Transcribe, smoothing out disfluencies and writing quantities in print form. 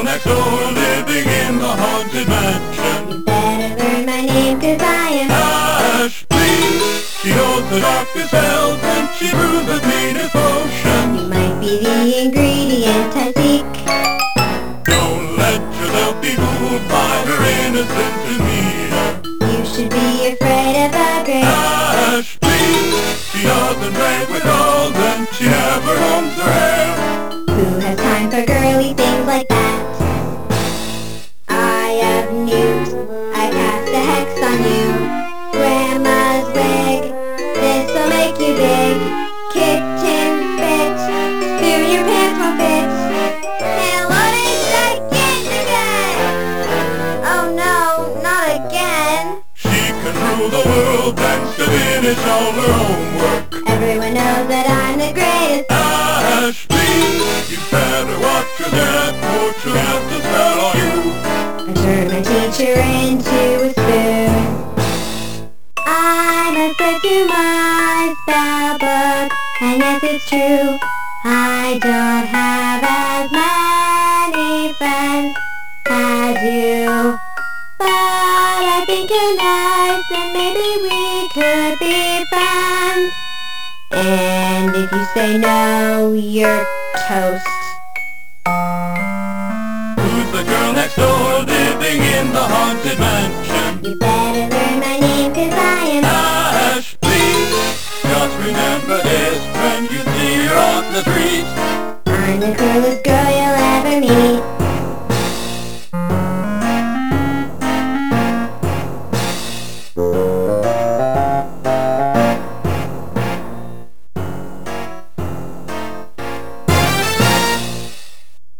girl next door living in the haunted mansion. You better learn my name, 'cause I am Ashley. She knows the darkest spells and she brews the meanest potions. You might be the ingredient I seek. Don't let yourself be fooled by her innocent demeanor. You should be afraid of the great Ashley. She doesn't play with dolls and she never combs her hair. Who has time for girly things like that? I have news. I cast a hex on you. Grandma's wig. This'll make you big. Kitchen fit. Soon your pants won't fit. And what is gigantic? Oh no, not again. She can rule the world thanks to finish all her homework. Everyone knows that I'm the greatest. Ashley, you better watch your step or she'll have to spell on you. I turned my teacher into a spoon. I must flip through my spell book, and yes, it's true, I don't have as many friends as you. But I think you're nice, and maybe we could be friends. And if you say no, you're toast. Who's the girl next door living in the haunted mansion? You better learn my name, 'cause I am Ashley. Just remember this when you see her on the street. I'm the coolest girl